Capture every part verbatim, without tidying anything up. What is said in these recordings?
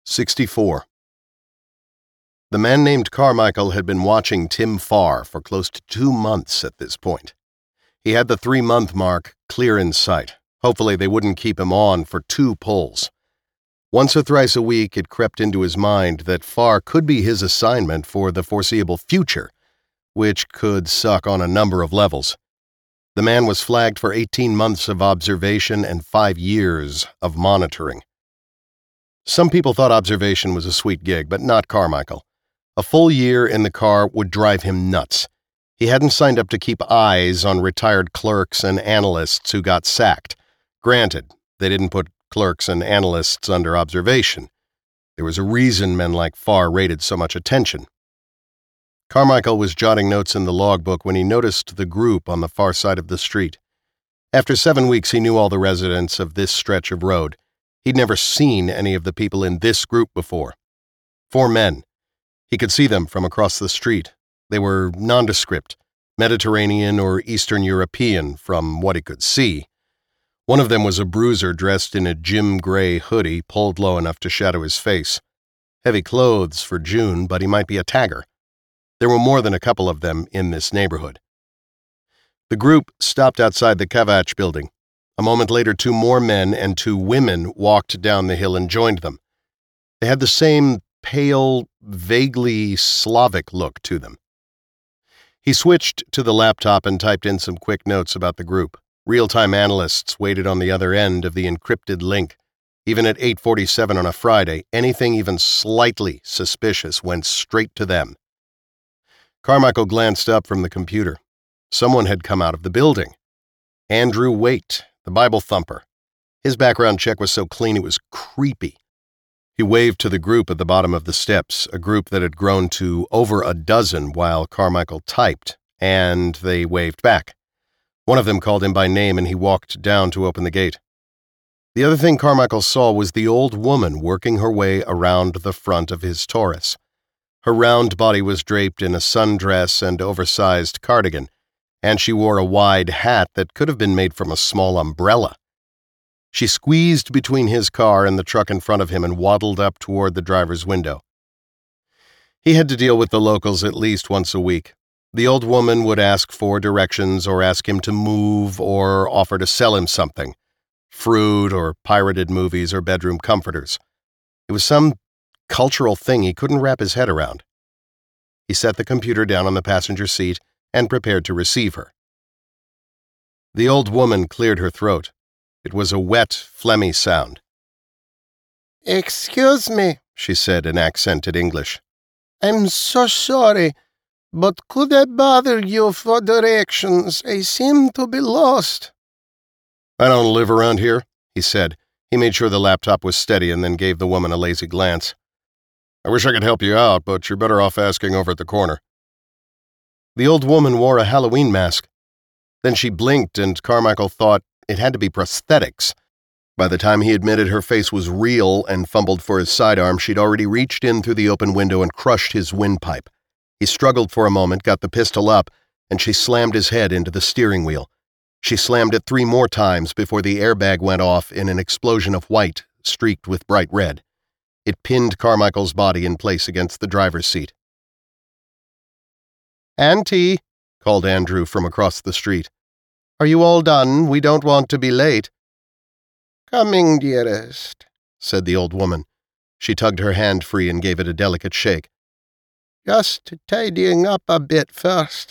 sixty-four. The man named Carmichael had been watching Tim Farr for close to two months at this point. He had the three-month mark clear in sight. Hopefully they wouldn't keep him on for two pulls. Once or thrice a week it crept into his mind that Farr could be his assignment for the foreseeable future, which could suck on a number of levels. The man was flagged for eighteen months of observation and five years of monitoring. Some people thought observation was a sweet gig, but not Carmichael. A full year in the car would drive him nuts. He hadn't signed up to keep eyes on retired clerks and analysts who got sacked. Granted, they didn't put clerks and analysts under observation. There was a reason men like Farr rated so much attention. Carmichael was jotting notes in the logbook when he noticed the group on the far side of the street. After seven weeks, he knew all the residents of this stretch of road. He'd never seen any of the people in this group before. Four men. He could see them from across the street. They were nondescript, Mediterranean or Eastern European from what he could see. One of them was a bruiser dressed in a gym gray hoodie pulled low enough to shadow his face. Heavy clothes for June, but he might be a tagger. There were more than a couple of them in this neighborhood. The group stopped outside the Kavach building. A moment later, two more men and two women walked down the hill and joined them. They had the same pale, vaguely Slavic look to them. He switched to the laptop and typed in some quick notes about the group. Real-time analysts waited on the other end of the encrypted link. Even at eight forty-seven on a Friday, anything even slightly suspicious went straight to them. Carmichael glanced up from the computer. Someone had come out of the building. Andrew Waite, the Bible thumper. His background check was so clean it was creepy. He waved to the group at the bottom of the steps, a group that had grown to over a dozen while Carmichael typed, and they waved back. One of them called him by name, and he walked down to open the gate. The other thing Carmichael saw was the old woman working her way around the front of his Taurus. Her round body was draped in a sundress and oversized cardigan, and she wore a wide hat that could have been made from a small umbrella. She squeezed between his car and the truck in front of him and waddled up toward the driver's window. He had to deal with the locals at least once a week. The old woman would ask for directions or ask him to move or offer to sell him something, fruit or pirated movies or bedroom comforters. It was some cultural thing he couldn't wrap his head around. He set the computer down on the passenger seat and prepared to receive her. The old woman cleared her throat. It was a wet, phlegmy sound. "Excuse me," she said in accented English. "I'm so sorry, but could I bother you for directions? I seem to be lost." "I don't live around here," he said. He made sure the laptop was steady and then gave the woman a lazy glance. "I wish I could help you out, but you're better off asking over at the corner." The old woman wore a Halloween mask. Then she blinked, and Carmichael thought it had to be prosthetics. By the time he admitted her face was real and fumbled for his sidearm, she'd already reached in through the open window and crushed his windpipe. He struggled for a moment, got the pistol up, and she slammed his head into the steering wheel. She slammed it three more times before the airbag went off in an explosion of white, streaked with bright red. It pinned Carmichael's body in place against the driver's seat. "Auntie," called Andrew from across the street. "Are you all done? We don't want to be late." "Coming, dearest," said the old woman. She tugged her hand free and gave it a delicate shake. "Just tidying up a bit first."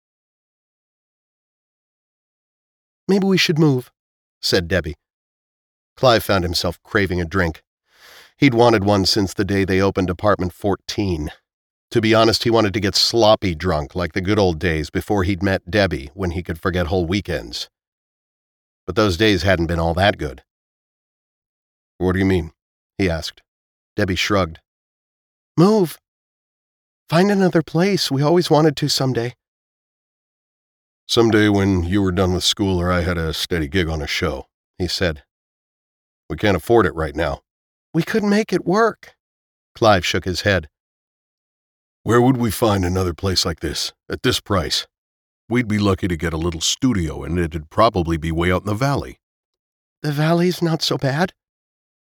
"Maybe we should move," said Debbie. Clive found himself craving a drink. He'd wanted one since the day they opened apartment fourteen. To be honest, he wanted to get sloppy drunk like the good old days before he'd met Debbie, when he could forget whole weekends. But those days hadn't been all that good. "What do you mean?" he asked. Debbie shrugged. "Move. Find another place. We always wanted to someday." "Someday when you were done with school or I had a steady gig on a show," he said. "We can't afford it right now." "We could make it work." Clive shook his head. "Where would we find another place like this, at this price? We'd be lucky to get a little studio, and it'd probably be way out in the valley." "The valley's not so bad."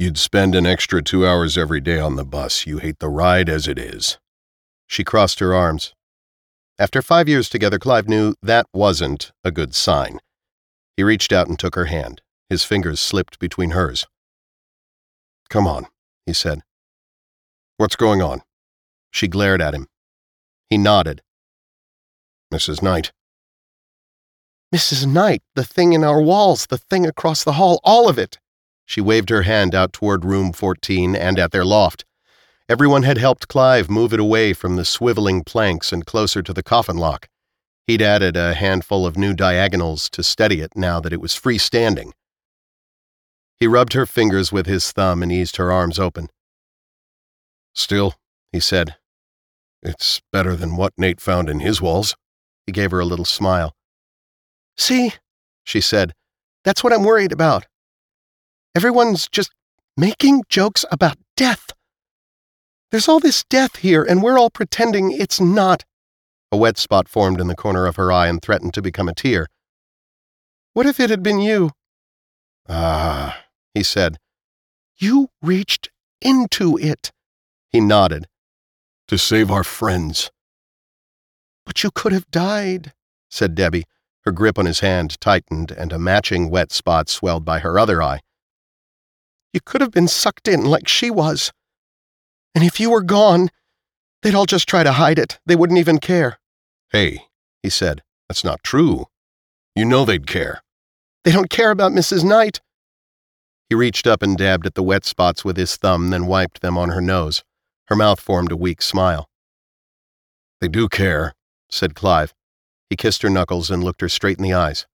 You'd spend an extra two hours every day on the bus. You hate the ride as it is. She crossed her arms. After five years together, Clive knew that wasn't a good sign. He reached out and took her hand. His fingers slipped between hers. "Come on," he said. "What's going on?" She glared at him. He nodded. "Missus Knight." "Missus Knight, the thing in our walls, the thing across the hall, all of it." She waved her hand out toward room fourteen and at their loft. Everyone had helped Clive move it away from the swiveling planks and closer to the coffin lock. He'd added a handful of new diagonals to steady it now that it was freestanding. He rubbed her fingers with his thumb and eased her arms open. "Still," he said, "it's better than what Nate found in his walls." He gave her a little smile. "See," she said, "that's what I'm worried about. Everyone's just making jokes about death. There's all this death here, and we're all pretending it's not." A wet spot formed in the corner of her eye and threatened to become a tear. "What if it had been you?" "Ah," he said. "You reached into it." He nodded. "To save our friends." "But you could have died," said Debbie. Her grip on his hand tightened, and a matching wet spot swelled by her other eye. "You could have been sucked in like she was. And if you were gone, they'd all just try to hide it. They wouldn't even care." "Hey," he said, "that's not true. You know they'd care." "They don't care about Missus Knight." He reached up and dabbed at the wet spots with his thumb, then wiped them on her nose. Her mouth formed a weak smile. "They do care," said Clive. He kissed her knuckles and looked her straight in the eyes.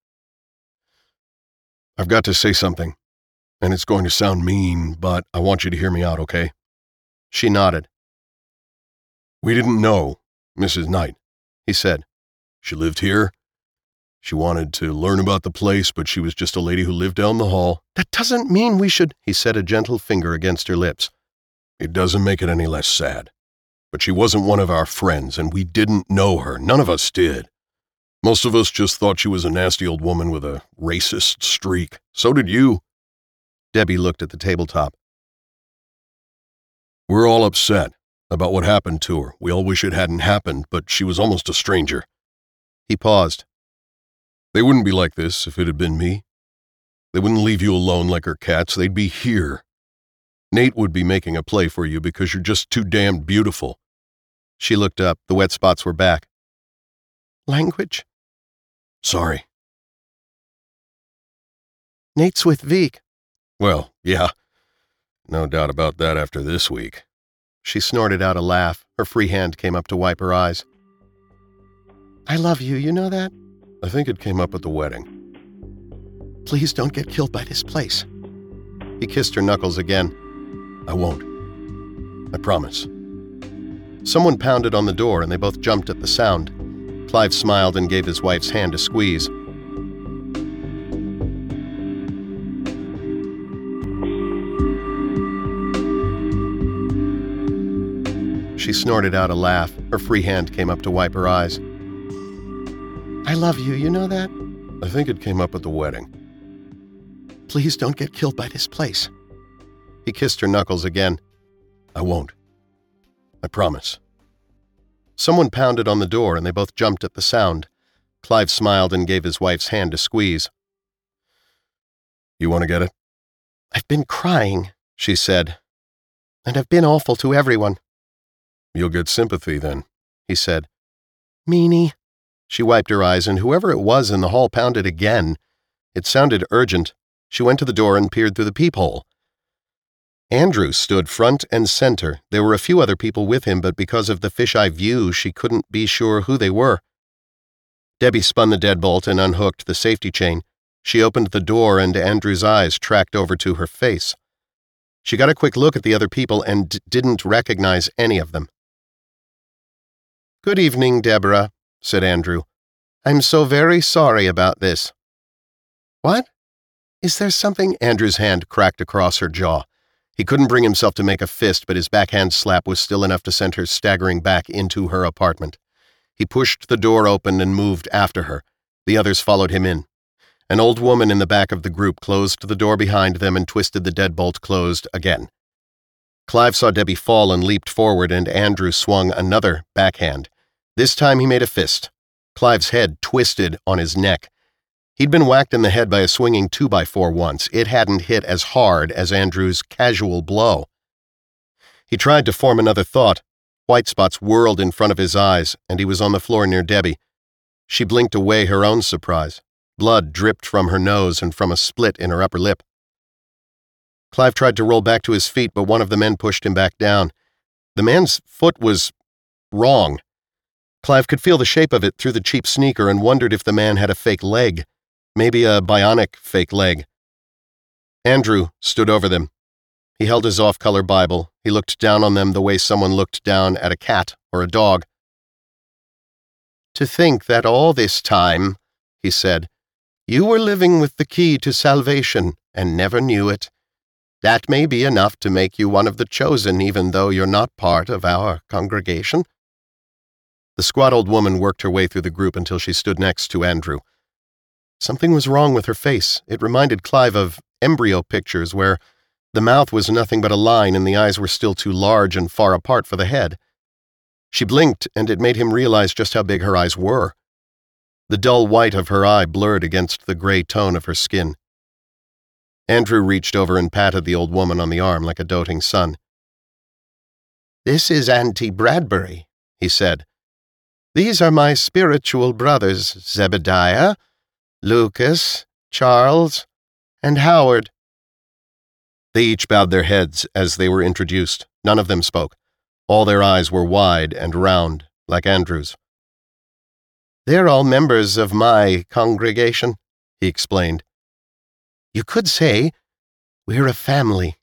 "I've got to say something, and it's going to sound mean, but I want you to hear me out, okay?" She nodded. "We didn't know Missus Knight," he said. "She lived here. She wanted to learn about the place, but she was just a lady who lived down the hall." "That doesn't mean we should—" He set a gentle finger against her lips. "It doesn't make it any less sad. But she wasn't one of our friends, and we didn't know her. None of us did. Most of us just thought she was a nasty old woman with a racist streak. So did you." Debbie looked at the tabletop. "We're all upset about what happened to her. We all wish it hadn't happened, but she was almost a stranger." He paused. "They wouldn't be like this if it had been me. They wouldn't leave you alone like her cats. They'd be here. Nate would be making a play for you because you're just too damned beautiful." She looked up. The wet spots were back. "Language?" "Sorry." "Nate's with Veek." "Well, yeah. No doubt about that after this week." She snorted out a laugh. Her free hand came up to wipe her eyes. "I love you, you know that?" "I think it came up at the wedding." "Please don't get killed by this place." He kissed her knuckles again. "I won't. I promise." Someone pounded on the door, and they both jumped at the sound. Clive smiled and gave his wife's hand a squeeze. She snorted out a laugh. Her free hand came up to wipe her eyes. "I love you, you know that?" "I think it came up at the wedding." "Please don't get killed by this place." He kissed her knuckles again. "I won't. I promise." Someone pounded on the door, and they both jumped at the sound. Clive smiled and gave his wife's hand a squeeze. "You want to get it?" "I've been crying," she said. "And I've been awful to everyone." "You'll get sympathy, then," he said. "Meanie." She wiped her eyes, and whoever it was in the hall pounded again. It sounded urgent. She went to the door and peered through the peephole. Andrew stood front and center. There were a few other people with him, but because of the fisheye view, she couldn't be sure who they were. Debbie spun the deadbolt and unhooked the safety chain. She opened the door, and Andrew's eyes tracked over to her face. She got a quick look at the other people and d- didn't recognize any of them. "Good evening, Deborah," said Andrew. "I'm so very sorry about this." "What? Is there something?" Andrew's hand cracked across her jaw. He couldn't bring himself to make a fist, but his backhand slap was still enough to send her staggering back into her apartment. He pushed the door open and moved after her. The others followed him in. An old woman in the back of the group closed the door behind them and twisted the deadbolt closed again. Clive saw Debbie fall and leaped forward, and Andrew swung another backhand. This time he made a fist. Clive's head twisted on his neck. He'd been whacked in the head by a swinging two-by-four once. It hadn't hit as hard as Andrew's casual blow. He tried to form another thought. White spots whirled in front of his eyes, and he was on the floor near Debbie. She blinked away her own surprise. Blood dripped from her nose and from a split in her upper lip. Clive tried to roll back to his feet, but one of the men pushed him back down. The man's foot was wrong. Clive could feel the shape of it through the cheap sneaker and wondered if the man had a fake leg, maybe a bionic fake leg. Andrew stood over them. He held his off-color Bible. He looked down on them the way someone looked down at a cat or a dog. "To think that all this time," he said, "you were living with the key to salvation and never knew it. That may be enough to make you one of the chosen, even though you're not part of our congregation." The squat old woman worked her way through the group until she stood next to Andrew. Something was wrong with her face. It reminded Clive of embryo pictures where the mouth was nothing but a line and the eyes were still too large and far apart for the head. She blinked, and it made him realize just how big her eyes were. The dull white of her eye blurred against the gray tone of her skin. Andrew reached over and patted the old woman on the arm like a doting son. "This is Auntie Bradbury," he said. "These are my spiritual brothers, Zebediah, Lucas, Charles, and Howard." They each bowed their heads as they were introduced. None of them spoke. All their eyes were wide and round, like Andrew's. "They're all members of my congregation," he explained. "You could say we're a family."